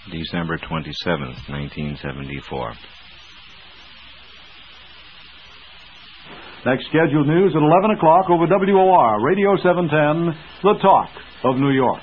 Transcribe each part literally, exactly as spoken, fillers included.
December twenty-seventh, nineteen seventy-four. Next scheduled news at eleven o'clock over W O R, Radio seven ten, The Talk of New York.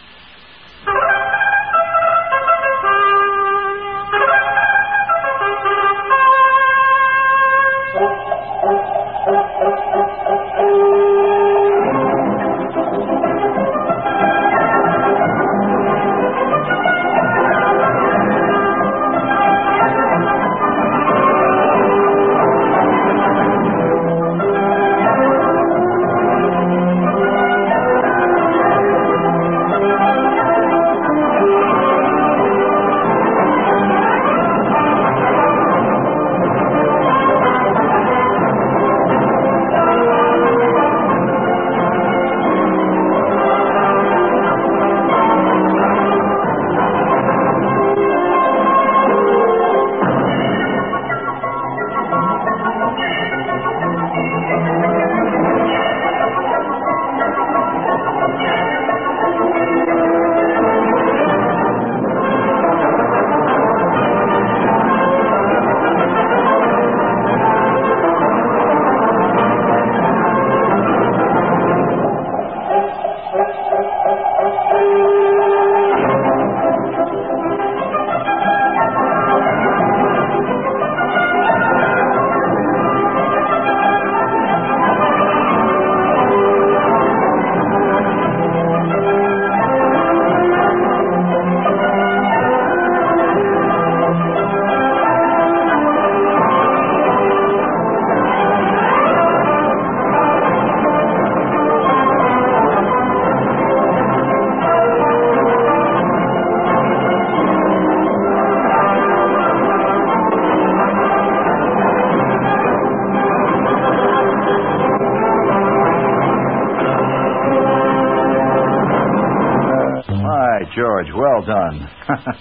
George, well done.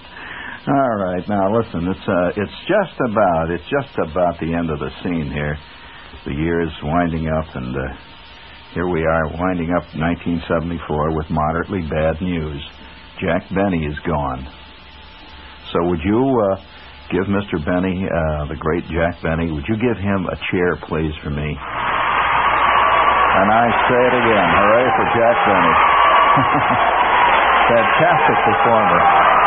All right, now listen, it's uh, it's just about it's just about the end of the scene here. The year's winding up, and uh, here we are winding up nineteen seventy-four with moderately bad news. Jack Benny is gone. So would you uh, give Mister Benny, uh, the great Jack Benny, would you give him a chair, please, for me? And I say it again, hooray for Jack Benny. Fantastic performer.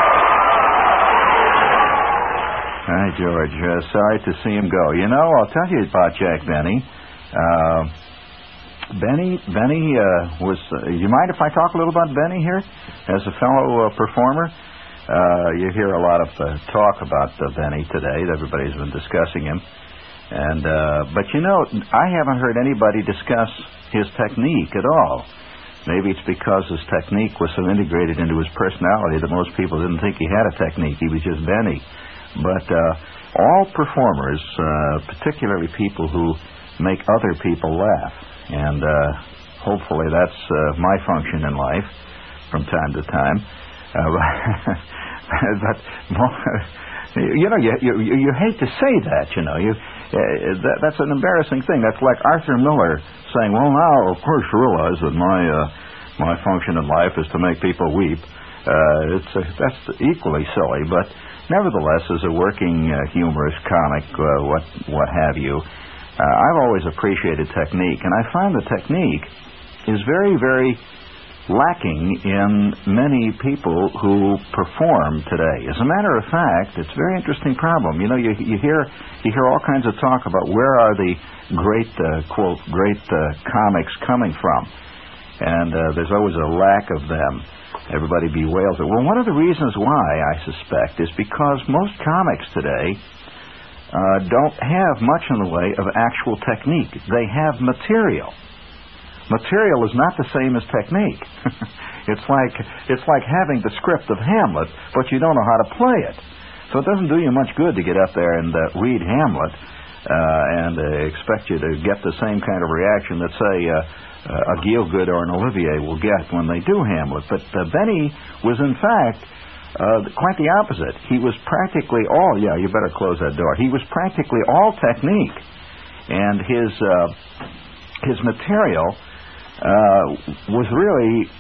Hi, George. Uh, sorry to see him go. You know, I'll tell you about Jack Benny. Uh, Benny, Benny uh, was... Uh, you mind if I talk a little about Benny here as a fellow uh, performer? Uh, you hear a lot of uh, talk about uh, Benny today. Everybody's been discussing him. And uh, but, you know, I haven't heard anybody discuss his technique at all. Maybe it's because his technique was so integrated into his personality that most people didn't think he had a technique. He was just Benny. But uh, all performers, uh, particularly people who make other people laugh, and uh, hopefully that's uh, my function in life from time to time. Uh, but, you know, you, you, you hate to say that, you know. You, uh, that, that's an embarrassing thing. That's like Arthur Miller saying, well, now, of course, you realize that my uh, my function in life is to make people weep. Uh, it's uh, that's equally silly, but nevertheless, as a working uh, humorist, comic, uh, what what have you, uh, I've always appreciated technique, and I find the technique is very, very lacking in many people who perform today. As a matter of fact, it's a very interesting problem. You know, you you hear you hear all kinds of talk about where are the great uh, quote great uh, comics coming from, and uh, there's always a lack of them. Everybody bewails it. Well, one of the reasons why, I suspect, is because most comics today uh, don't have much in the way of actual technique. They have material. Material is not the same as technique. It's like it's like having the script of Hamlet, but you don't know how to play it. So it doesn't do you much good to get up there and uh, read Hamlet uh, and uh, expect you to get the same kind of reaction that, say, uh, uh, a Gielgud or an Olivier will get when they do Hamlet. But uh, Benny was, in fact, uh, quite the opposite. He was practically all, yeah, you better close that door. He was practically all technique. And his, uh, his material... Uh, was really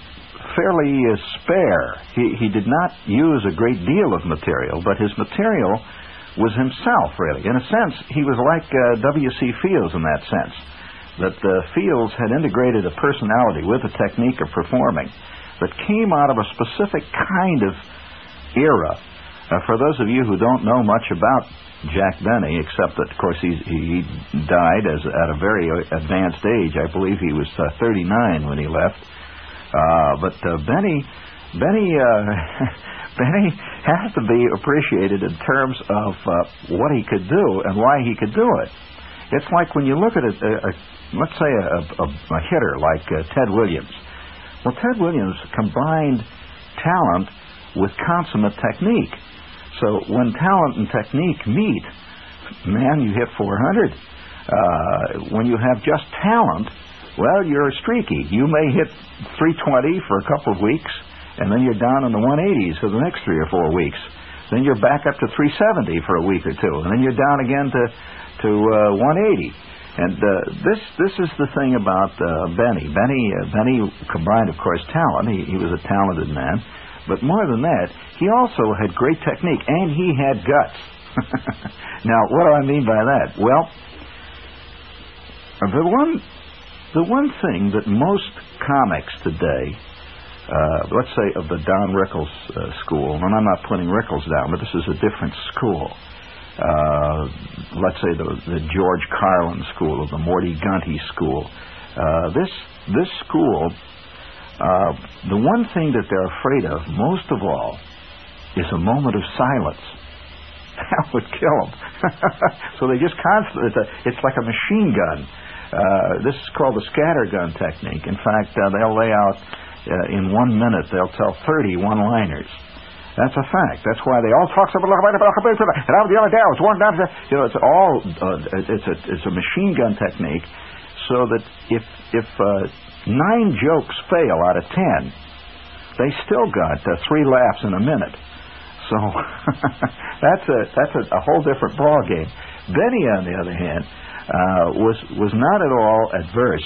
fairly uh, spare. He, he did not use a great deal of material, but his material was himself, really. In a sense, he was like uh, W C. Fields in that sense, that uh, Fields had integrated a personality with a technique of performing that came out of a specific kind of era. Uh, for those of you who don't know much about Jack Benny, except that, of course, he, he died as at a very advanced age. I believe he was uh, thirty-nine when he left. Uh, but uh, Benny, Benny, uh, Benny has to be appreciated in terms of uh, what he could do and why he could do it. It's like when you look at a, a, a let's say a, a, a hitter like uh, Ted Williams. Well, Ted Williams combined talent with consummate technique. So when talent and technique meet, man, you hit four hundred. Uh, when you have just talent, well, you're streaky. You may hit three twenty for a couple of weeks, and then you're down in the one eighties for the next three or four weeks. Then you're back up to three seventy for a week or two, and then you're down again to to uh, one eighty. And uh, this this is the thing about uh, Benny. Benny uh, Benny combined, of course, talent. He, he was a talented man. But more than that, he also had great technique, and he had guts. Now, what do I mean by that? Well, the one, the one thing that most comics today, uh, let's say of the Don Rickles uh, school, and I'm not putting Rickles down, but this is a different school. Uh, let's say the, the George Carlin school or the Morty Gunty school. Uh, this this school... Uh, the one thing that they're afraid of, most of all, is a moment of silence. That would kill them. So they just constantly, it's, a, it's like a machine gun. Uh, this is called the scattergun technique. In fact, uh, they'll lay out, uh, in one minute, they'll tell thirty one-liners. That's a fact. That's why they all talk so much about it. And I was the other day, I was one down. You know, it's all, uh, it's, a, it's a machine gun technique, so that if, if, uh, nine jokes fail out of ten, they still got uh, three laughs in a minute. So that's a that's a, a whole different ball game. Benny, on the other hand, uh, was was not at all adverse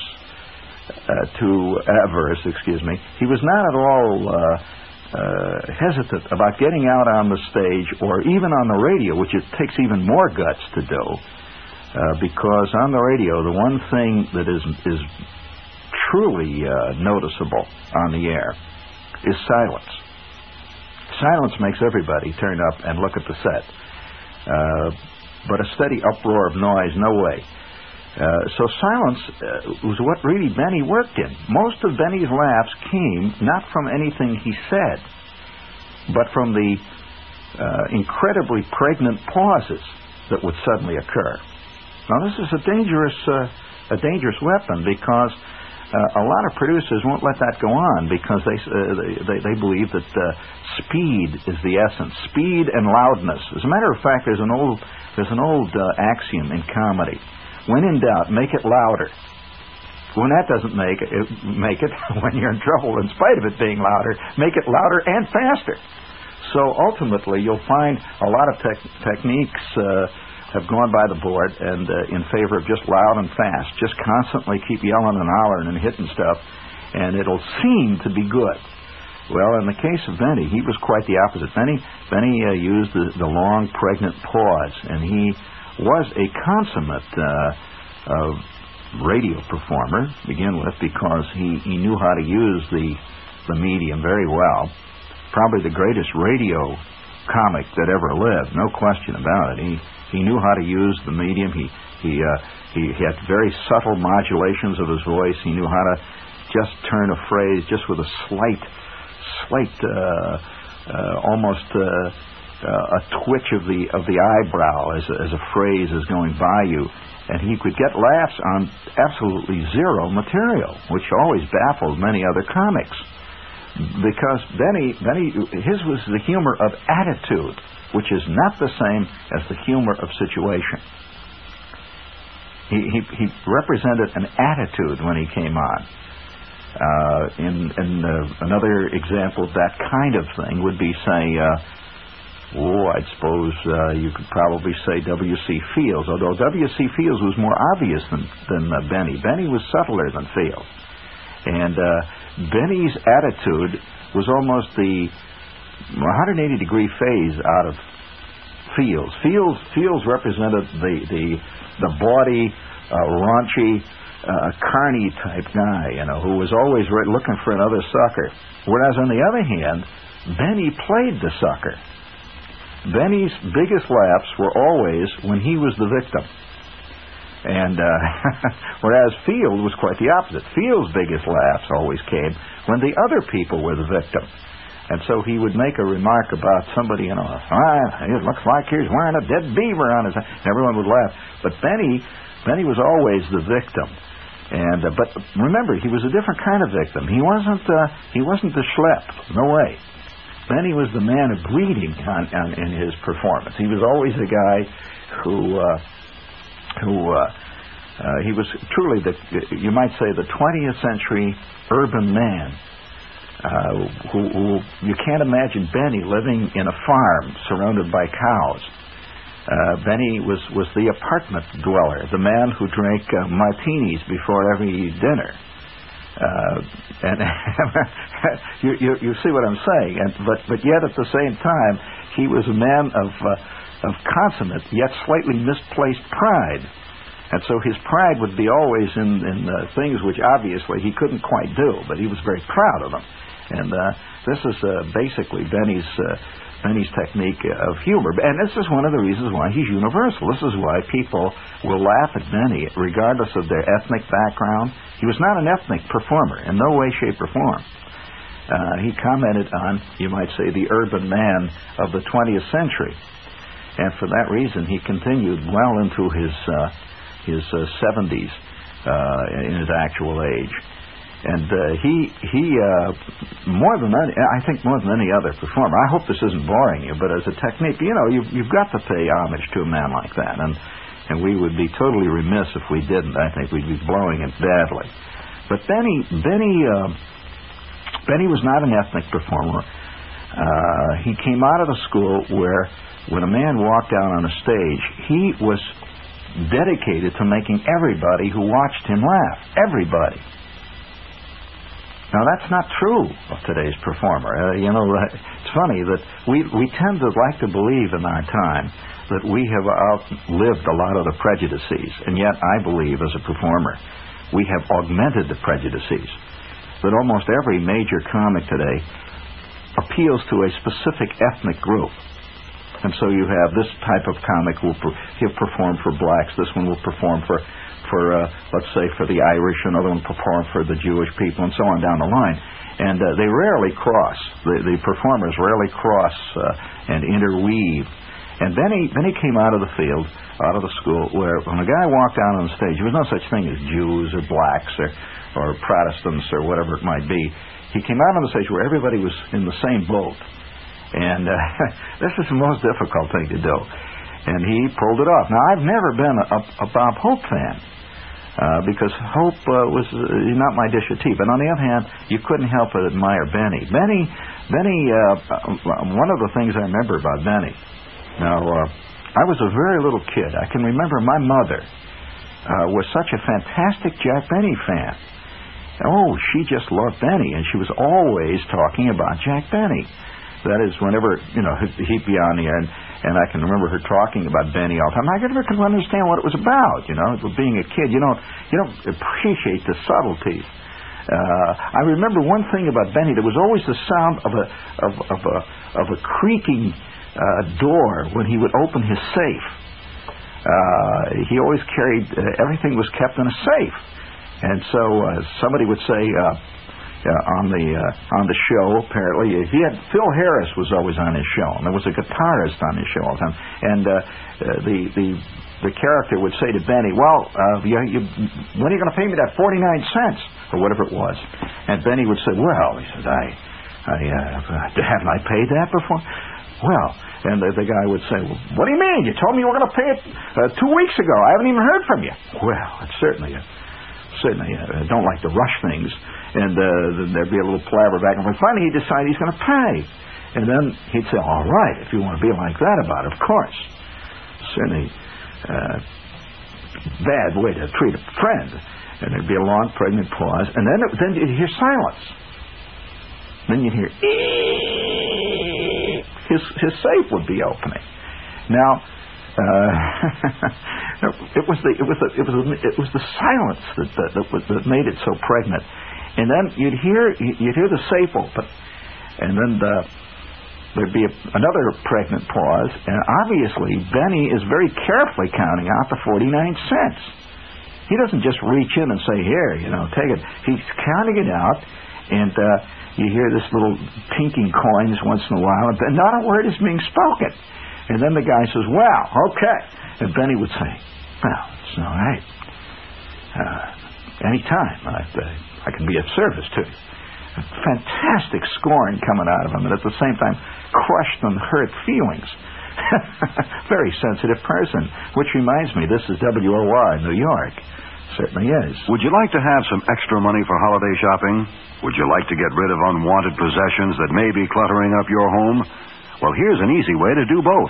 uh, to averse. Excuse me. He was not at all uh, uh, hesitant about getting out on the stage or even on the radio, which it takes even more guts to do. Uh, because on the radio, the one thing that is is truly uh, noticeable on the air is silence. Silence makes everybody turn up and look at the set. Uh, but a steady uproar of noise, no way. Uh, so silence uh, was what really Benny worked in. Most of Benny's laughs came not from anything he said, but from the uh, incredibly pregnant pauses that would suddenly occur. Now, this is a dangerous, uh, a dangerous weapon because Uh, a lot of producers won't let that go on because they uh, they, they believe that uh, speed is the essence, speed and loudness. As a matter of fact, there's an old there's an old uh, axiom in comedy: when in doubt, make it louder. When that doesn't make it, make it when you're in trouble, in spite of it being louder, make it louder and faster. So ultimately, you'll find a lot of te- techniques. Uh, have gone by the board and uh, in favor of just loud and fast. Just constantly keep yelling and hollering and hitting stuff, and it'll seem to be good. Well, in the case of Benny, he was quite the opposite. Benny, Benny uh, used the, the long, pregnant pause, and he was a consummate uh, uh, radio performer, to begin with, because he, he knew how to use the, the medium very well. Probably the greatest radio comic that ever lived, no question about it. He He knew how to use the medium. He he uh, he, he had very subtle modulations of his voice. He knew how to just turn a phrase just with a slight, slight, uh, uh, almost uh, uh, a twitch of the of the eyebrow as a, as a phrase is going by you, and he could get laughs on absolutely zero material, which always baffled many other comics. Because Benny, Benny, his was the humor of attitude, which is not the same as the humor of situation. He he, he represented an attitude when he came on. Uh, in in uh, another example of that kind of thing would be, say, uh, oh, I suppose uh, you could probably say W C. Fields, although W C. Fields was more obvious than than uh, Benny. Benny was subtler than Fields. And uh, Benny's attitude was almost the one hundred eighty degree phase out of Fields. Fields Fields represented the the the bawdy, uh, raunchy, uh, carny type guy, you know, who was always re- looking for another sucker. Whereas on the other hand, Benny played the sucker. Benny's biggest laughs were always when he was the victim. And uh, whereas Field was quite the opposite. Field's biggest laughs always came when the other people were the victim. And so he would make a remark about somebody, you know, ah, it looks like he's wearing a dead beaver on his head. And everyone would laugh. But Benny, Benny was always the victim. And uh, but remember, he was a different kind of victim. He wasn't uh, he wasn't the schlep. No way. Benny was the man of breeding on, on, in his performance. He was always the guy who. Uh, who uh, uh, he was truly the, you might say, the twentieth century urban man. Uh, who, who you can't imagine Benny living in a farm surrounded by cows. Uh, Benny was, was the apartment dweller, the man who drank uh, martinis before every dinner. Uh, and you, you you see what I'm saying. And but but yet at the same time, he was a man of uh, of consummate yet slightly misplaced pride. And so his pride would be always in, in uh, things which obviously he couldn't quite do, but he was very proud of them. And uh, this is uh, basically Benny's uh, Benny's technique of humor. And this is one of the reasons why he's universal. This is why people will laugh at Benny regardless of their ethnic background. He was not an ethnic performer in no way, shape, or form. Uh, he commented on, you might say, the urban man of the twentieth century. And for that reason, he continued well into his uh, his uh, seventies uh, in his actual age. And uh, he, he uh, more than any, I think more than any other performer, I hope this isn't boring you, but as a technique, you know, you've, you've got to pay homage to a man like that. And, and we would be totally remiss if we didn't. I think we'd be blowing it badly. But Benny, Benny, uh, Benny was not an ethnic performer. Uh, he came out of a school where when a man walked out on a stage, he was dedicated to making everybody who watched him laugh. Everybody. Now, that's not true of today's performer. Uh, you know, it's funny that we, we tend to like to believe in our time that we have outlived a lot of the prejudices, and yet I believe as a performer we have augmented the prejudices. That almost every major comic today appeals to a specific ethnic group. And so you have this type of comic will per- he'll perform for blacks, this one will perform for for, uh, let's say, for the Irish, another one perform for the Jewish people, and so on down the line. And uh, they rarely cross. The, the performers rarely cross uh, and interweave. And Benny, Benny came out of the field, out of the school, where when a guy walked out on the stage, there was no such thing as Jews or blacks or, or Protestants or whatever it might be. He came out on the stage where everybody was in the same boat. And uh, this is the most difficult thing to do. And he pulled it off. Now, I've never been a, a Bob Hope fan, uh, because Hope uh, was uh, not my dish of tea. But on the other hand, you couldn't help but admire Benny. Benny, Benny. Uh, one of the things I remember about Benny. Now, uh, I was a very little kid. I can remember my mother uh, was such a fantastic Jack Benny fan. Oh, she just loved Benny, and she was always talking about Jack Benny. That is, whenever, you know, he'd be on the air, and, and I can remember her talking about Benny all the time. I never could understand what it was about, you know. Being a kid, you don't, you don't appreciate the subtleties. Uh, I remember one thing about Benny. There was always the sound of a of, of a of a creaking uh, door when he would open his safe. Uh, he always carried uh, everything was kept in a safe, and so uh, somebody would say. Uh, Uh, on the uh, on the show, apparently he had Phil Harris was always on his show, and there was a guitarist on his show all the time. And uh, uh, the the the character would say to Benny, "Well, uh, you, you, when are you going to pay me that forty-nine cents or whatever it was?" And Benny would say, "Well," he says, "I, I uh, haven't I paid that before?" Well, and the, the guy would say, well, "What do you mean? You told me you were going to pay it uh, two weeks ago. I haven't even heard from you." Well, it's certainly a, certainly I don't like to rush things. And uh, there'd be a little palaver back and forth. Finally, he'd decide he's going to pay. And then he'd say, all right, if you want to be like that about it, of course. Certainly uh, bad way to treat a friend. And there'd be a long, pregnant pause. And then, then you'd hear silence. Then you'd hear, his, his safe would be opening. Now, uh, it was the it was the it was the, it was the silence that that, that, was, that made it so pregnant. And then you'd hear you'd hear the safe open, and then the, there'd be a, another pregnant pause. And obviously, Benny is very carefully counting out the forty-nine cents. He doesn't just reach in and say, "Here, you know, take it." He's counting it out, and uh, you hear this little tinking coins once in a while, and not a word is being spoken. And then the guy says, "Well, okay." And Benny would say, "Well, it's all right. Uh, any time, I, I can be of service to you." Fantastic scoring coming out of him, and at the same time, crushed and hurt feelings. Very sensitive person. Which reminds me, this is W O R New York. Certainly is. Would you like to have some extra money for holiday shopping? Would you like to get rid of unwanted possessions that may be cluttering up your home? Well, here's an easy way to do both.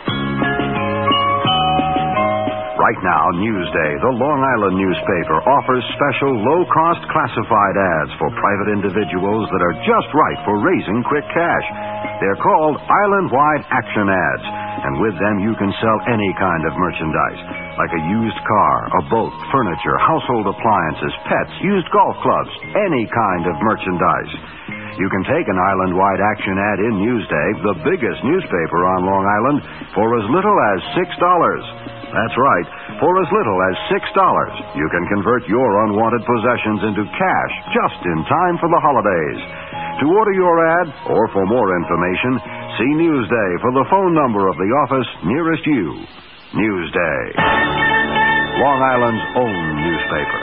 Right now, Newsday, the Long Island newspaper, offers special low-cost classified ads for private individuals that are just right for raising quick cash. They're called island-wide action ads, and with them you can sell any kind of merchandise, like a used car, a boat, furniture, household appliances, pets, used golf clubs, any kind of merchandise. You can take an island-wide action ad in Newsday, the biggest newspaper on Long Island, for as little as six dollars. That's right, for as little as six dollars. You can convert your unwanted possessions into cash just in time for the holidays. To order your ad, or for more information, see Newsday for the phone number of the office nearest you. Newsday, Long Island's own newspaper.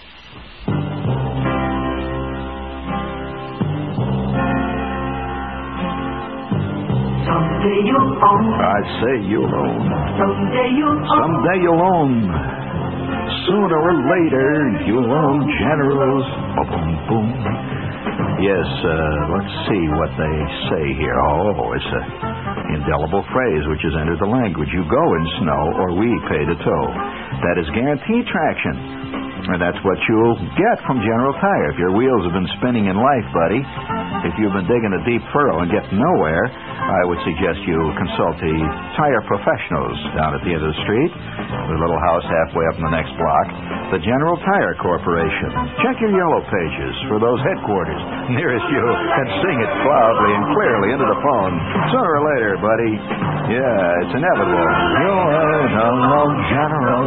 Someday you'll own. I say you'll own. Someday you'll own. Someday you'll own. Sooner or later, you'll own Generals. Boom, boom. Yes, uh, let's see what they say here. Oh, it's an indelible phrase which has entered the language. You go in snow, or we pay the tow. That is guaranteed traction. And that's what you'll get from General Tire. If your wheels have been spinning in life, buddy, if you've been digging a deep furrow and getting nowhere, I would suggest you consult the tire professionals down at the end of the street, the little house halfway up in the next block, the General Tire Corporation. Check your yellow pages for those headquarters nearest you and sing it loudly and clearly into the phone. Sooner or later, buddy. Yeah, it's inevitable. You're General.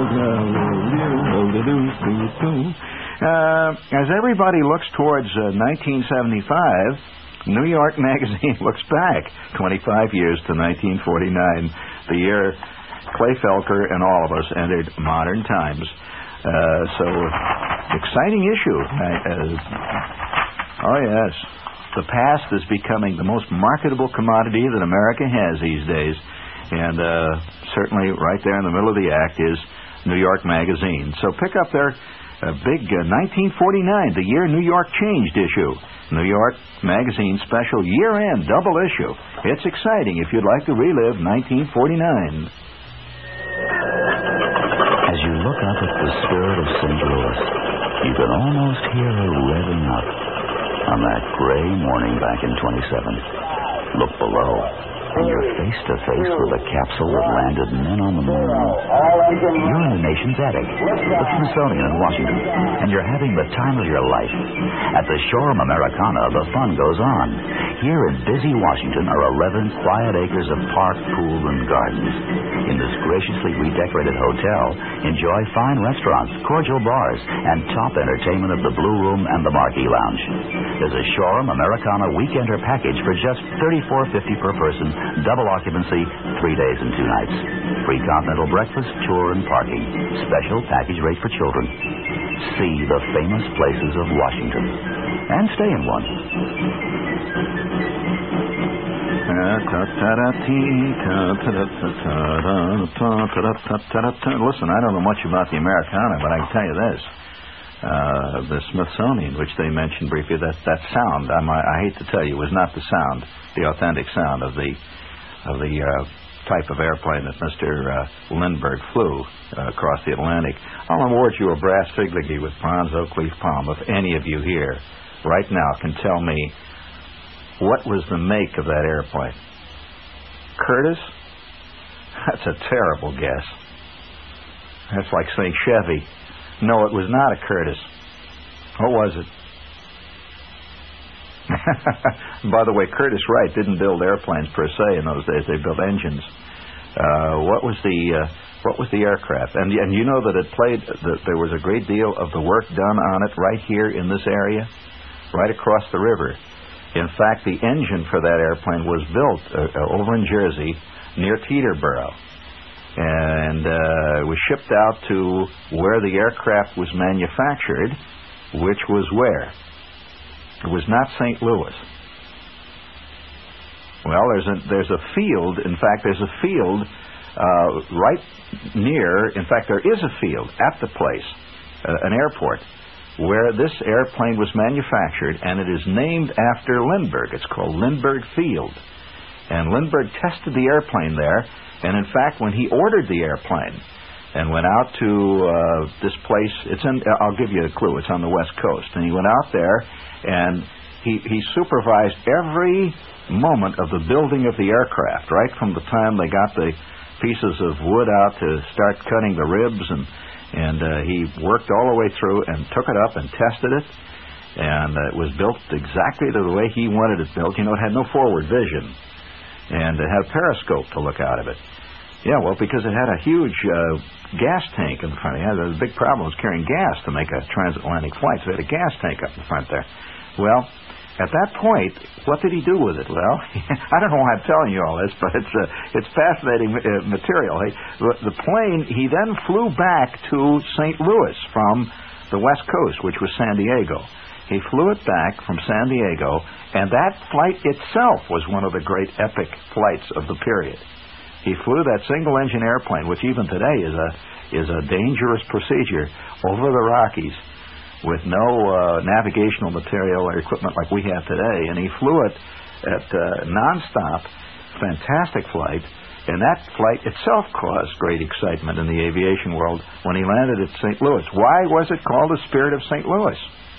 Uh, as everybody looks towards uh, nineteen seventy-five, New York Magazine looks back twenty-five years to nineteen forty-nine, the year Clay Felker and all of us entered modern times. Uh, so, exciting issue. Uh, oh, yes. The past is becoming the most marketable commodity that America has these days. And uh, certainly right there in the middle of the act is New York Magazine. So pick up their uh, big uh, nineteen forty-nine, the year New York changed issue. New York Magazine special year-end double issue. It's exciting if you'd like to relive nineteen forty-nine. As you look up at the skirt of Saint Louis, you can almost hear her revving up on that gray morning back in twenty-seven. Look below, and you're face to face with a capsule that landed men on the moon. You're in the nation's attic, the Smithsonian in Washington, and you're having the time of your life. At the Shoreham Americana, the fun goes on. Here in busy Washington are eleven quiet acres of park, pool, and gardens. In this graciously redecorated hotel, enjoy fine restaurants, cordial bars, and top entertainment of the Blue Room and the Marquee Lounge. There's a Shoreham Americana weekender package for just thirty-four fifty per person. Double occupancy, three days and two nights. Free continental breakfast, tour, and parking. Special package rate for children. See the famous places of Washington. And stay in one. Listen, I don't know much about the Americana, but I can tell you this. Uh, the Smithsonian, which they mentioned briefly, that, that sound, I'm, I, I hate to tell you, was not the sound, the authentic sound of the of the uh, type of airplane that Mister Uh, Lindbergh flew uh, across the Atlantic. I'll award you a brass figurine with bronze oak leaf palm if any of you here right now can tell me what was the make of that airplane? Curtiss? That's a terrible guess. That's like saying Chevy. No, it was not a Curtiss. What was it? By the way, Curtiss Wright didn't build airplanes per se in those days. They built engines. Uh, what was the uh, what was the aircraft? And and you know that it played that there was a great deal of the work done on it right here in this area, right across the river. In fact, the engine for that airplane was built uh, over in Jersey near Teterboro, and uh, it was shipped out to where the aircraft was manufactured, which was where? It was not Saint Louis. Well, there's a there's a field. In fact, there's a field uh, right near. In fact, there is a field at the place, uh, an airport, where this airplane was manufactured, and it is named after Lindbergh. It's called Lindbergh Field, and Lindbergh tested the airplane there. And in fact, when he ordered the airplane and went out to uh, this place, it's in. I'll give you a clue. It's on the West Coast, and he went out there. And he, he supervised every moment of the building of the aircraft, right from the time they got the pieces of wood out to start cutting the ribs, and and uh, he worked all the way through and took it up and tested it, and uh, it was built exactly the way he wanted it built. You know, it had no forward vision, and it had a periscope to look out of it. Yeah, well, because it had a huge uh, gas tank in front. It had a big problem was carrying gas to make a transatlantic flight, so it had a gas tank up in front there. Well, at that point, what did he do with it? Well, I don't know why I'm telling you all this, but it's uh, it's fascinating uh, material. He, the plane, he then flew back to Saint Louis from the West Coast, which was San Diego. He flew it back from San Diego, and that flight itself was one of the great epic flights of the period. He flew that single-engine airplane, which even today is a is a dangerous procedure, over the Rockies with no uh, navigational material or equipment like we have today. And he flew it at uh, nonstop, fantastic flight. And that flight itself caused great excitement in the aviation world when he landed at Saint Louis. Why was it called the Spirit of Saint Louis?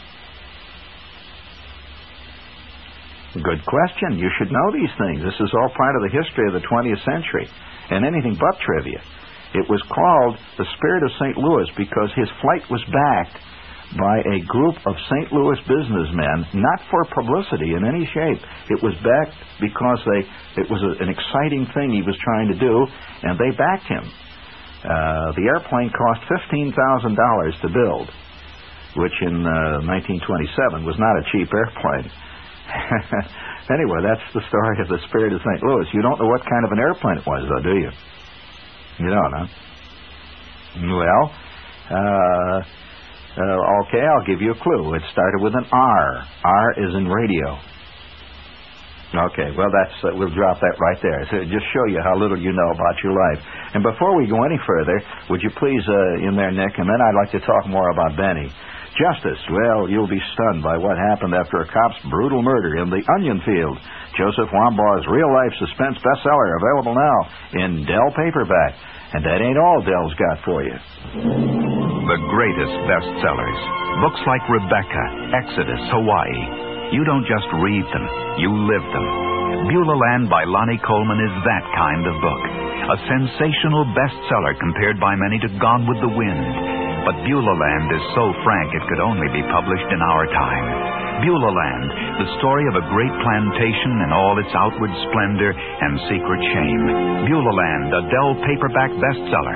Good question. You should know these things. This is all part of the history of the twentieth century and anything but trivia. It was called the Spirit of Saint Louis because his flight was backed by a group of Saint Louis businessmen, not for publicity in any shape. It was backed because they it was a, an exciting thing he was trying to do, and they backed him. Uh, the airplane cost fifteen thousand dollars to build, which in uh, nineteen twenty-seven was not a cheap airplane. Anyway, that's the story of the Spirit of Saint Louis. You don't know what kind of an airplane it was, though, do you? You don't, huh? Well, uh, uh, okay, I'll give you a clue. It started with an R. R is in radio. Okay, well, that's uh, we'll drop that right there. So just show you how little you know about your life. And before we go any further, would you please, uh, in there, Nick, and then I'd like to talk more about Benny. Justice. Well, you'll be stunned by what happened after a cop's brutal murder in the onion field. Joseph Wambaugh's real-life suspense bestseller, available now in Dell paperback. And that ain't all Dell's got for you. The greatest bestsellers. Books like Rebecca, Exodus, Hawaii. You don't just read them, you live them. Beulah Land by Lonnie Coleman is that kind of book. A sensational bestseller compared by many to Gone with the Wind. But Beulah Land is so frank it could only be published in our time. Beulah Land, the story of a great plantation in all its outward splendor and secret shame. Beulah Land, a Dell paperback bestseller.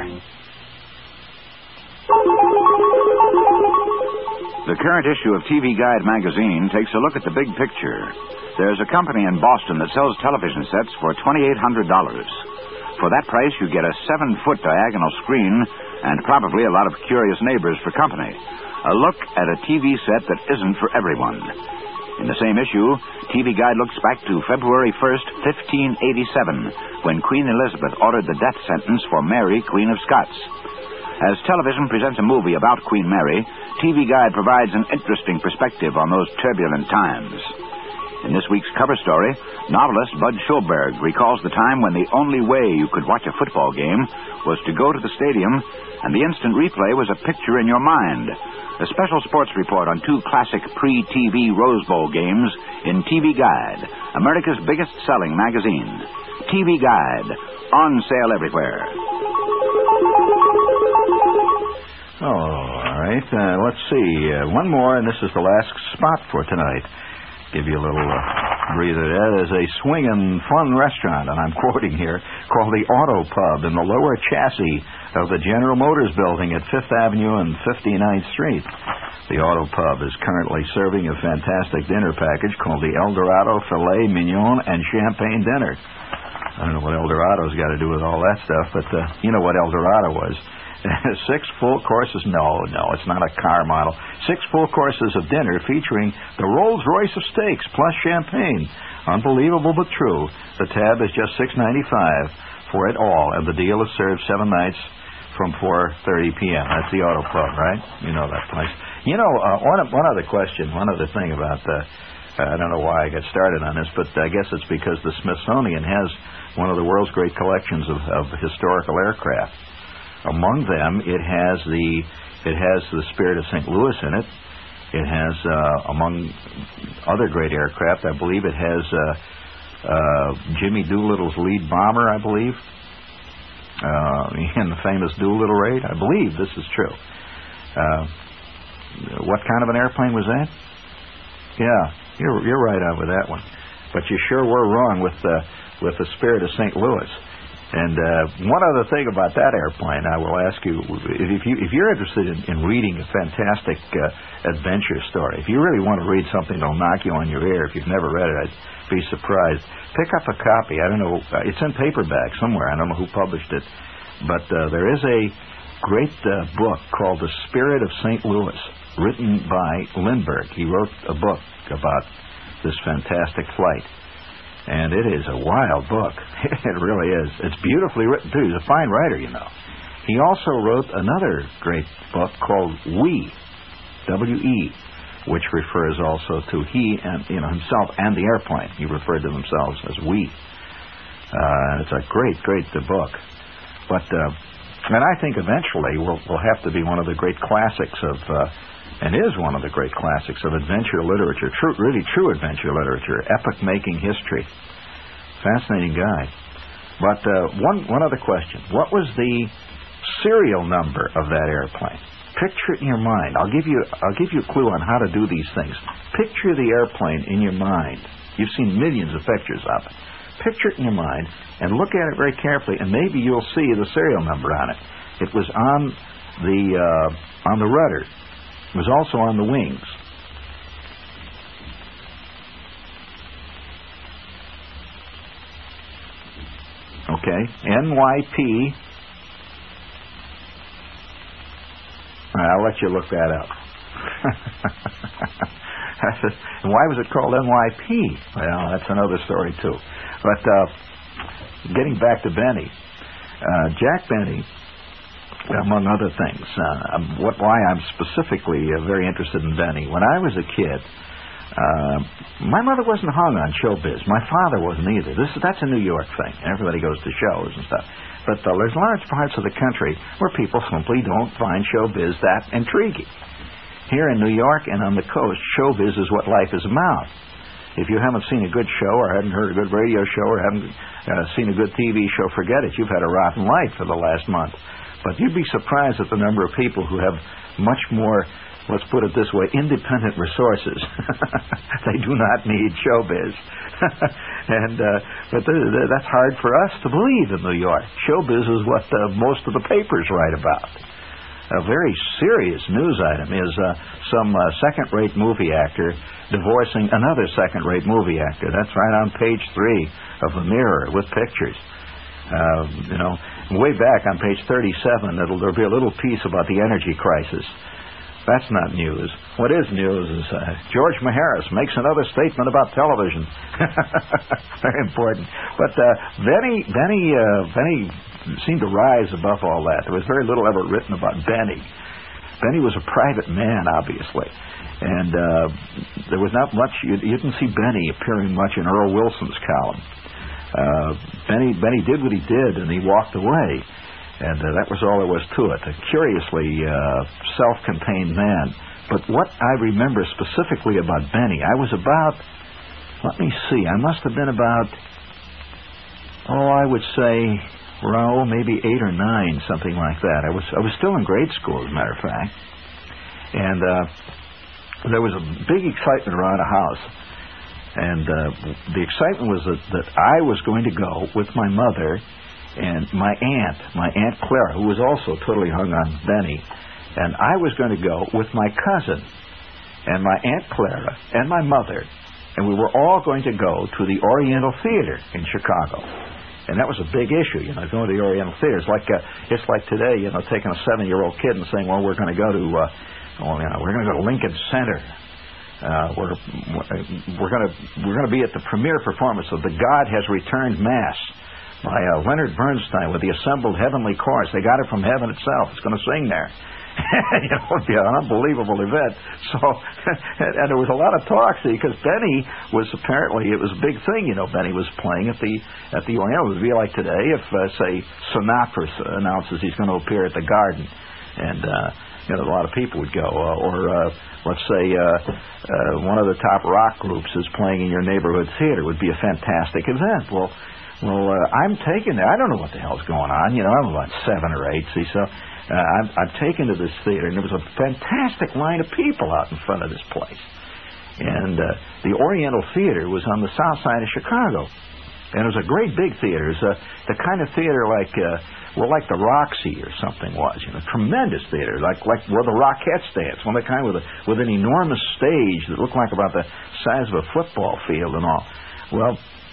The current issue of T V Guide magazine takes a look at the big picture. There's a company in Boston that sells television sets for twenty-eight hundred dollars. For that price, you get a seven-foot diagonal screen and probably a lot of curious neighbors for company. A look at a T V set that isn't for everyone. In the same issue, T V Guide looks back to February first, fifteen eighty-seven, when Queen Elizabeth ordered the death sentence for Mary, Queen of Scots. As television presents a movie about Queen Mary, T V Guide provides an interesting perspective on those turbulent times. In this week's cover story, novelist Bud Schulberg recalls the time when the only way you could watch a football game was to go to the stadium, and the instant replay was a picture in your mind. A special sports report on two classic pre-T V Rose Bowl games in T V Guide, America's biggest-selling magazine. T V Guide, on sale everywhere. Oh, all right. Uh, let's see. Uh, one more, and this is the last spot for tonight. Give you a little uh, breather there. There's a swinging fun restaurant, and I'm quoting here, called the Auto Pub in the lower chassis of the General Motors building at Fifth Avenue and fifty-ninth Street. The Auto Pub is currently serving a fantastic dinner package called the El Dorado Filet Mignon and Champagne Dinner. I don't know what El Dorado's got to do with all that stuff, but uh, you know what El Dorado was. Six full courses. No, no, it's not a car model. Six full courses of dinner featuring the Rolls-Royce of steaks plus champagne. Unbelievable but true. The tab is just six ninety-five for it all, and the deal is served seven nights from four thirty p.m. That's the Auto Pub, right? You know that place. You know, uh, one, one other question, one other thing about the... Uh, I don't know why I got started on this, but I guess it's because the Smithsonian has one of the world's great collections of, of historical aircraft. Among them, it has the it has the Spirit of Saint Louis in it. It has, uh, among other great aircraft, I believe it has uh, uh, Jimmy Doolittle's lead bomber, I believe, uh, in the famous Doolittle raid. I believe this is true. Uh, what kind of an airplane was that? Yeah, you're you're right on with that one. But you sure were wrong with the with the Spirit of Saint Louis. And uh, one other thing about that airplane, I will ask you, if you if you're interested in, in reading a fantastic uh, adventure story, if you really want to read something that'll knock you on your ear, if you've never read it, I'd be surprised. Pick up a copy. I don't know, uh, it's in paperback somewhere. I don't know who published it, but uh, there is a great uh, book called The Spirit of Saint Louis, written by Lindbergh. He wrote a book about this fantastic flight. And it is a wild book. It really is. It's beautifully written, too. He's a fine writer, you know. He also wrote another great book called We, W E, which refers also to he and, you know, himself and the airplane. He referred to themselves as we. Uh, it's a great, great uh, book. But, uh, and I think eventually will will have to be one of the great classics of... Uh, and is one of the great classics of adventure literature, true, really true adventure literature, epoch-making history. Fascinating guy. But uh, one one other question. What was the serial number of that airplane? Picture it in your mind. I'll give you I'll give you a clue on how to do these things. Picture the airplane in your mind. You've seen millions of pictures of it. Picture it in your mind and look at it very carefully, and maybe you'll see the serial number on it. It was on the uh, on the rudder. It was also on the wings. Okay, N Y P. All right, I'll let you look that up. And why was it called N Y P? Well, that's another story, too. But uh, getting back to Benny, uh, Jack Benny, among other things, uh, what, why I'm specifically uh, very interested in Benny. When I was a kid, uh, my mother wasn't hung on showbiz. My father wasn't either. This that's a New York thing. Everybody goes to shows and stuff. But uh, there's large parts of the country where people simply don't find showbiz that intriguing. Here in New York and on the coast, showbiz is what life is about. If you haven't seen a good show or haven't heard a good radio show or haven't uh, seen a good T V show, forget it. You've had a rotten life for the last month. But you'd be surprised at the number of people who have much more, let's put it this way, independent resources. They do not need showbiz. and uh, But th- th- that's hard for us to believe in New York. Showbiz is what uh, most of the papers write about. A very serious news item is uh, some uh, second-rate movie actor divorcing another second-rate movie actor. That's right on page three of the Mirror with pictures. Uh, you know, way back on page thirty-seven, it'll, there'll be a little piece about the energy crisis. That's not news. What is news is uh, George Maharis makes another statement about television. Very important. But uh, Benny, Benny, uh, Benny seemed to rise above all that. There was very little ever written about Benny. Benny was a private man, obviously. And uh, there was not much, you, you didn't see Benny appearing much in Earl Wilson's column. Uh, Benny Benny did what he did, and he walked away. And uh, that was all there was to it. A curiously uh, self-contained man. But what I remember specifically about Benny, I was about, let me see, I must have been about, oh, I would say, well, maybe eight or nine, something like that. I was I was still in grade school, as a matter of fact. And uh, there was a big excitement around the house. And uh, the excitement was that, that I was going to go with my mother and my aunt, my Aunt Clara, who was also totally hung on Benny. And I was going to go with my cousin and my Aunt Clara and my mother. And we were all going to go to the Oriental Theater in Chicago. And that was a big issue, you know, going to the Oriental Theater. It's like, uh, it's like today, you know, taking a seven-year-old kid and saying, well, we're going to go to, uh, well, you know, we're going to go to Lincoln Center. Uh, we're we're going to we're going to be at the premiere performance of The God Has Returned Mass by uh, Leonard Bernstein with the assembled heavenly chorus. They got it from heaven itself. It's going to sing there. You know, it'd be an unbelievable event. So, and, and there was a lot of talk, see, because Benny was apparently, it was a big thing, you know, Benny was playing at the at the Oriental. It would be like today if, uh, say, Sinatra announces he's going to appear at the Garden, and, uh, you know, a lot of people would go. Uh, or, uh, let's say, uh, uh, one of the top rock groups is playing in your neighborhood theater. It would be a fantastic event. Well, well, uh, I'm taken there. I don't know what the hell's going on. You know, I'm about seven or eight, see, so... Uh, I'm, I'm taken to this theater, and there was a fantastic line of people out in front of this place. And uh, the Oriental Theater was on the south side of Chicago. And it was a great big theater. It was uh, the kind of theater like, uh, well, like the Roxy or something was. You know, tremendous theater, like like where the Rockettes dance. One of the kind with a, with an enormous stage that looked like about the size of a football field and all. Well,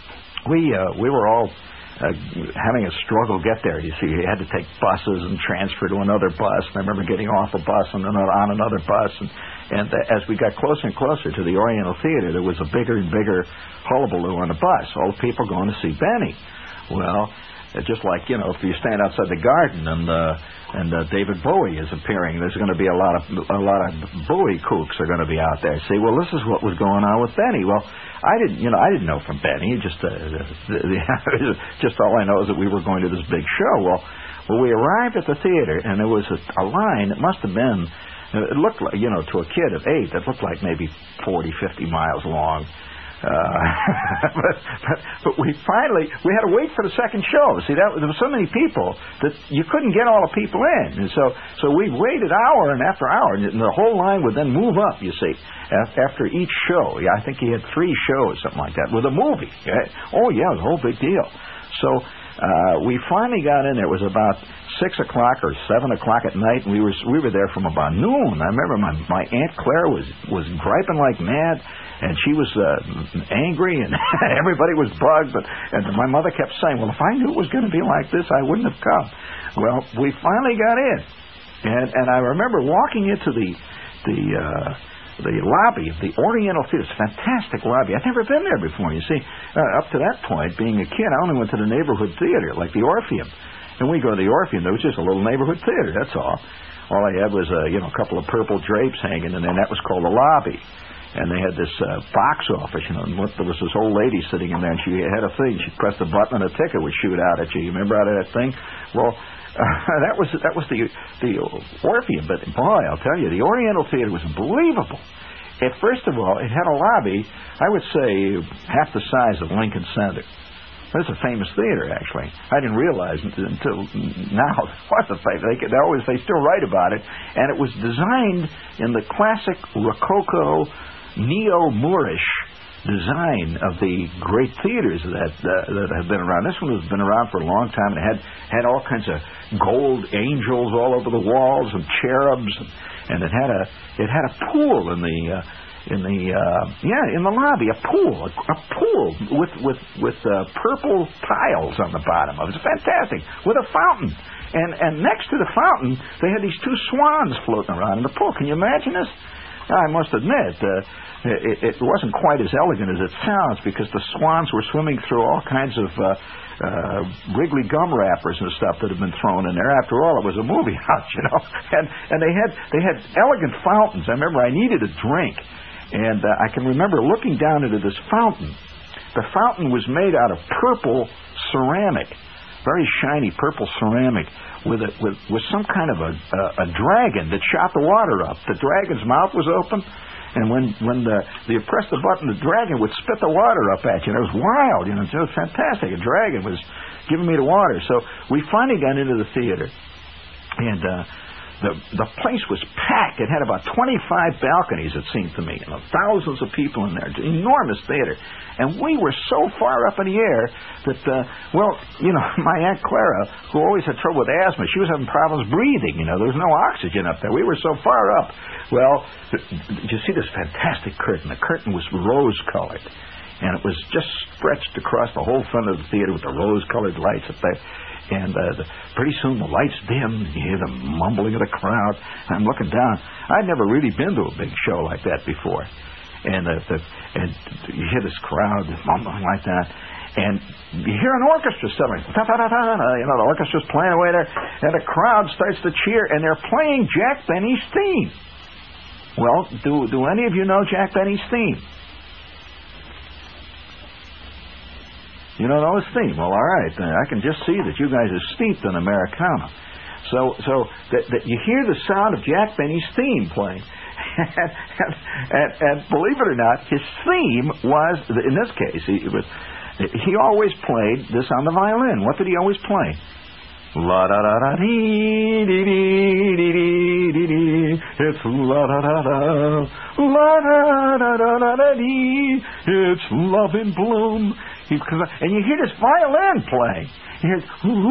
we uh, we were all... Uh, having a struggle get there. You see, you had to take buses and transfer to another bus. And I remember getting off a bus and then on another bus. And, and uh, as we got closer and closer to the Oriental Theater, there was a bigger and bigger hullabaloo on the bus. All the people going to see Benny. Well, uh, just like, you know, if you stand outside the Garden and uh, and uh, David Bowie is appearing, there's going to be a lot of a lot of Bowie kooks are going to be out there. See, well, this is what was going on with Benny. Well, I didn't, you know, I didn't know from Benny. Just, uh, just all I know is that we were going to this big show. Well, well, we arrived at the theater, and there was a, a line that must have been, it looked like, you know, to a kid of eight, that looked like maybe forty, fifty miles long. Uh, but, but, but we finally, we had to wait for the second show. See, that, there were so many people that you couldn't get all the people in. And so, so we waited hour and after hour, and the whole line would then move up, you see, after each show. Yeah, I think he had three shows, something like that, with a movie. Right? Oh, yeah, it was a whole big deal. So uh, we finally got in there. It was about six o'clock or seven o'clock at night, and we were we were there from about noon. I remember my, my Aunt Claire was, was griping like mad, and she was uh, angry, and everybody was bugged. But and my mother kept saying, well, if I knew it was going to be like this, I wouldn't have come. Well, we finally got in, and, and I remember walking into the... the uh, the lobby of the Oriental Theater. It's a fantastic lobby. I'd never been there before, you see. Uh, up to that point, being a kid, I only went to the neighborhood theater, like the Orpheum. And we go to the Orpheum, there was just a little neighborhood theater, that's all. All I had was, uh, you know, a couple of purple drapes hanging, and then that was called the lobby. And they had this uh, box office, you know, and there was this old lady sitting in there, and she had a thing. She'd press the button, and a ticket would shoot out at you. You remember out of that thing? Well, Uh, that was that was the the Orpheum, but boy, I'll tell you, the Oriental Theater was unbelievable. It, first of all, it had a lobby, I would say, half the size of Lincoln Center. That's a famous theater, actually. I didn't realize until now what the famous. They, they always they still write about it, and it was designed in the classic Rococo, neo-Moorish design of the great theaters that uh, that have been around. This one has been around for a long time, and it had had all kinds of gold angels all over the walls and cherubs, and, and it had a it had a pool in the uh, in the uh, yeah in the lobby, a pool, a, a pool with with with uh, purple tiles on the bottom of it. It's fantastic, with a fountain, and and next to the fountain they had these two swans floating around in the pool. Can you imagine this? I must admit, uh, it, it wasn't quite as elegant as it sounds because the swans were swimming through all kinds of uh, uh, wriggly gum wrappers and stuff that had been thrown in there. After all, it was a movie house, you know. And and they had they had elegant fountains. I remember I needed a drink, and uh, I can remember looking down into this fountain. The fountain was made out of purple ceramic, very shiny purple ceramic, with a, with with some kind of a, a a dragon that shot the water up. The dragon's mouth was open, and when when the you pressed the button, the dragon would spit the water up at you. And it was wild, you know. It was fantastic. A dragon was giving me the water. So we finally got into the theater, and uh, the the place was packed. It had about twenty-five balconies, it seemed to me, and thousands of people in there. Enormous theater. And we were so far up in the air that, uh, well, you know, my Aunt Clara, who always had trouble with asthma, she was having problems breathing. You know, there was no oxygen up there. We were so far up. Well, did you see this fantastic curtain? The curtain was rose-colored, and it was just stretched across the whole front of the theater with the rose-colored lights up there. And uh, the, pretty soon the lights dimmed, and you hear the mumbling of the crowd. And I'm looking down. I'd never really been to a big show like that before. And, uh, the, and you hear this crowd mumbling like that, and you hear an orchestra starting. You know, the orchestra's playing away there, and the crowd starts to cheer, and they're playing Jack Benny's theme. Well, do do any of you know Jack Benny's theme? You don't know his theme? Well, all right. I can just see that you guys are steeped in Americana. So, so that, that you hear the sound of Jack Benny's theme playing. And, and, and, and believe it or not, his theme was, in this case, he, it was, he always played this on the violin. What did he always play? La da da da dee dee dee dee dee dee dee. It's la da da da la da da da da da dee. It's love in bloom. He, and you hear this violin playing. You hear,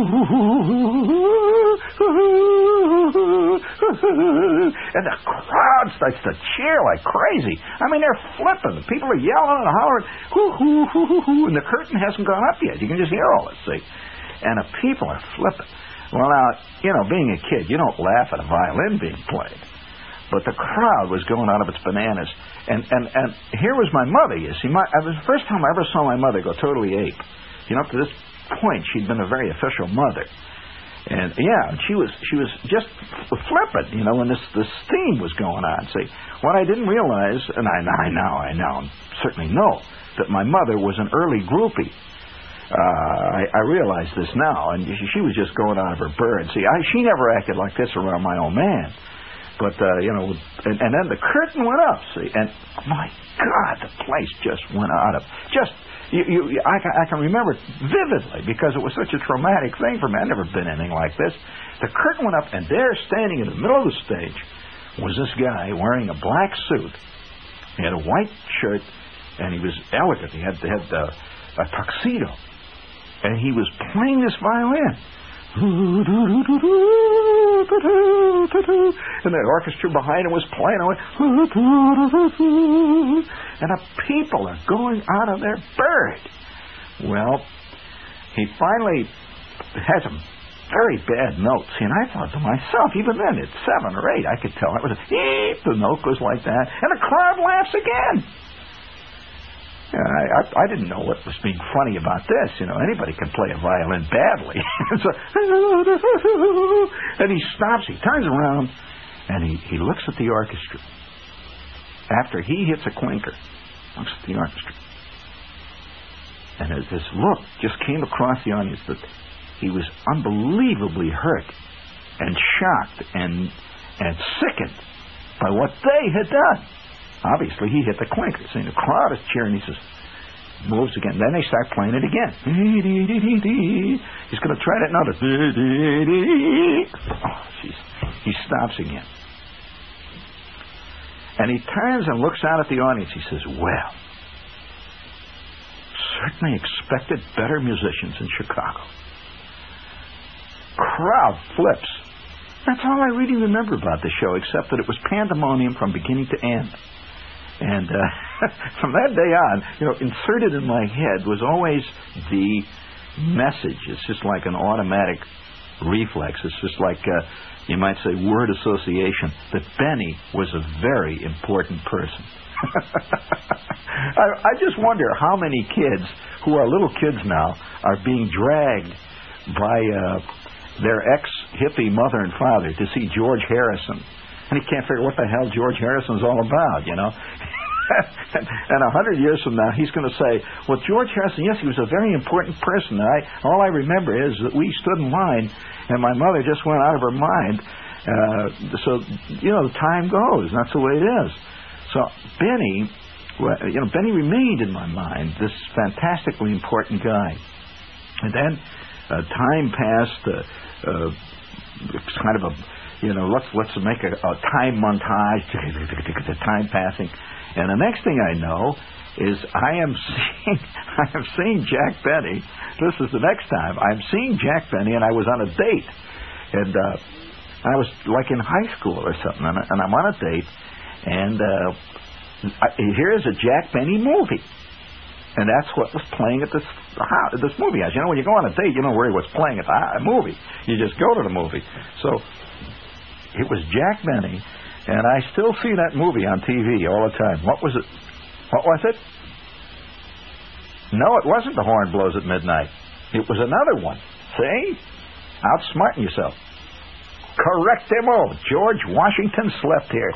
and the crowd starts to cheer like crazy. I mean, they're flipping. The people are yelling and hollering, hoo, hoo, hoo, hoo, hoo, and the curtain hasn't gone up yet. You can just hear all this, see? And the people are flipping. Well, now, you know, being a kid, you don't laugh at a violin being played. But the crowd was going out of its bananas. And and, and here was my mother, you see. My, it was the first time I ever saw my mother go totally ape. You know, up to this point, she'd been a very official mother. And, yeah, she was she was just flippant, you know, when this, this theme was going on. See, what I didn't realize, and I, I now, I now certainly know, that my mother was an early groupie. Uh, I, I realize this now, and she, she was just going out of her bird. See, I, she never acted like this around my old man. But, uh, you know, and, and then the curtain went up, see, and my God, the place just went out of, just, you, you, I, I can remember it vividly because it was such a traumatic thing for me. I'd never been anything like this. The curtain went up, and there, standing in the middle of the stage, was this guy wearing a black suit. He had a white shirt, and he was elegant. He had, had uh, a tuxedo. And he was playing this violin. And the orchestra behind him was playing away. And the people are going out of their bird. Well, he finally had some very bad notes. And I thought to myself, even then, at seven or eight, I could tell it was a eep, the note goes like that. And the crowd laughs again. I, I, I didn't know what was being funny about this. You know, anybody can play a violin badly. So, and he stops, he turns around, and he, he looks at the orchestra. After he hits a clinker, looks at the orchestra. And as this look just came across the audience that he was unbelievably hurt and shocked and, and sickened by what they had done. Obviously, he hit the clinker. See, the crowd is cheering. He says, moves again. Then they start playing it again. He's going to try that note. Oh, jeez. He stops again. And he turns and looks out at the audience. He says, well, certainly expected better musicians in Chicago. Crowd flips. That's all I really remember about the show, except that it was pandemonium from beginning to end. And uh, from that day on, you know, inserted in my head was always the message. It's just like an automatic reflex. It's just like, uh, you might say, word association, that Benny was a very important person. I, I just wonder how many kids who are little kids now are being dragged by uh, their ex-hippie mother and father to see George Harrison. And he can't figure what the hell George Harrison's all about, you know. And a hundred years from now, he's going to say, well, George Harrison, yes, he was a very important person. And I, all I remember is that we stood in line, and my mother just went out of her mind. Uh, so, you know, time goes. That's the way it is. So Benny, you know, Benny remained in my mind, this fantastically important guy. And then uh, time passed. Uh, uh, it's kind of a, you know, let's let's make a, a time montage. The time passing, and the next thing I know is I am seeing I am seeing Jack Benny. This is the next time I'm seeing Jack Benny, and I was on a date, and uh, I was like in high school or something, and, and I'm on a date. And uh, I, here's a Jack Benny movie. And that's what was playing at this uh, this movie house. You know, when you go on a date, you know where he was playing at the uh, movie. You just go to the movie. So it was Jack Benny, and I still see that movie on T V all the time. What was it? What was it? No, it wasn't The Horn Blows at Midnight. It was another one. See? Outsmarting yourself. Correctimo. George Washington slept here.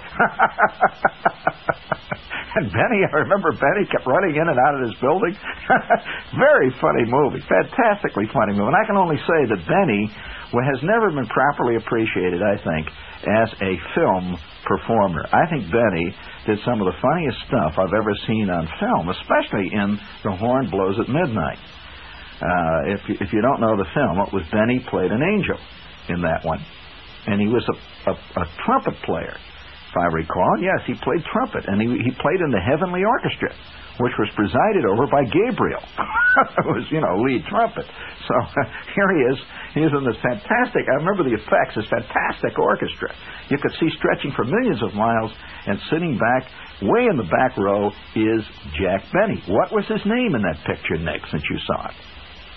And Benny, I remember Benny kept running in and out of this building. Very funny movie. Fantastically funny movie. And I can only say that Benny has never been properly appreciated, I think, as a film performer. I think Benny did some of the funniest stuff I've ever seen on film, especially in The Horn Blows at Midnight. Uh, if, you, if you don't know the film, it was Benny played an angel in that one. And he was a, a, a trumpet player, if I recall. Yes, he played trumpet, and he, he played in the Heavenly Orchestra, which was presided over by Gabriel. It was, you know, lead trumpet. So here he is. He is in this fantastic, I remember the effects, this fantastic orchestra. You could see stretching for millions of miles, and sitting back, way in the back row, is Jack Benny. What was his name in that picture, Nick, since you saw it?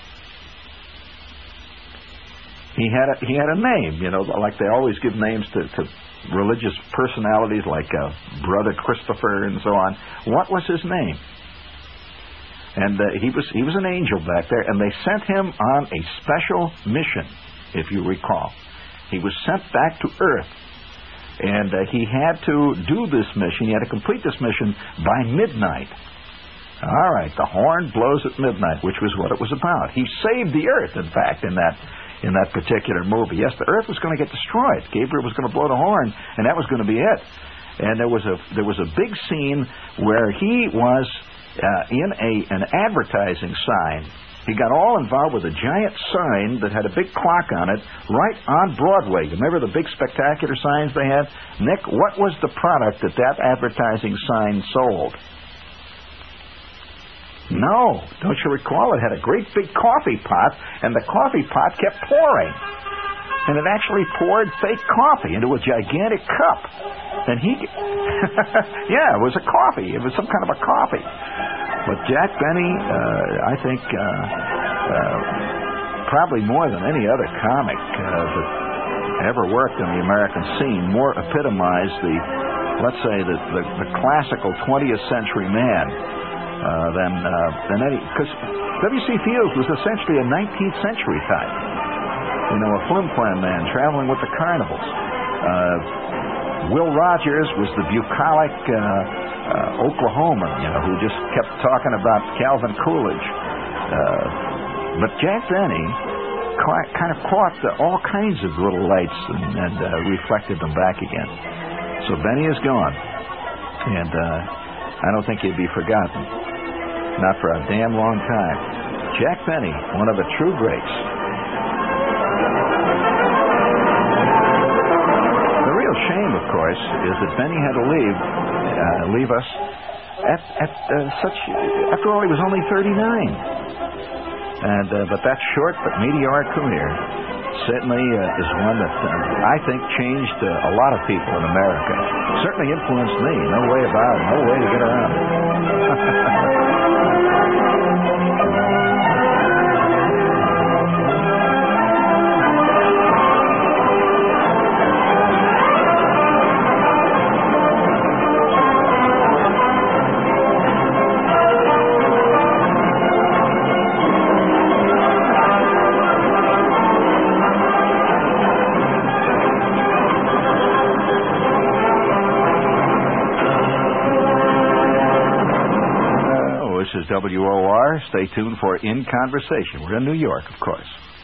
He had a, he had a name, you know, like they always give names to, to religious personalities like uh, Brother Christopher and so on. What was his name? And uh, he was he was an angel back there, and they sent him on a special mission, if you recall. He was sent back to Earth, and uh, he had to do this mission. He had to complete this mission by midnight. All right, The Horn Blows at Midnight, which was what it was about. He saved the Earth, in fact, in that in that particular movie. Yes, the Earth was going to get destroyed. Gabriel was going to blow the horn, and that was going to be it. And there was a there was a big scene where he was uh, in a an advertising sign. He got all involved with a giant sign that had a big clock on it right on Broadway. You remember the big spectacular signs they had? Nick, what was the product that that advertising sign sold? No, don't you recall? It had a great big coffee pot, and the coffee pot kept pouring. And it actually poured fake coffee into a gigantic cup. And he... yeah, it was a coffee. It was some kind of a coffee. But Jack Benny, uh, I think, uh, uh, probably more than any other comic uh, that ever worked in the American scene, more epitomized the, let's say, the, the, the classical twentieth century man. Uh, than uh, than any, because W C. Fields was essentially a nineteenth century type, you know, a flim-flam man traveling with the carnivals. Uh, Will Rogers was the bucolic uh, uh, Oklahoman, you know, who just kept talking about Calvin Coolidge. Uh, but Jack Benny ca- kind of caught the, all kinds of little lights and, and uh, reflected them back again. So Benny is gone, and uh, I don't think he'd be forgotten. Not for a damn long time. Jack Benny, one of the true greats. The real shame, of course, is that Benny had to leave, uh, leave us at, at uh, such. After all, he was only thirty-nine. And uh, but that short but meteoric career certainly uh, is one that uh, I think changed uh, a lot of people in America. Certainly influenced me. No way about it. No way to get around it. This is W O R. Stay tuned for In Conversation. We're in New York, of course.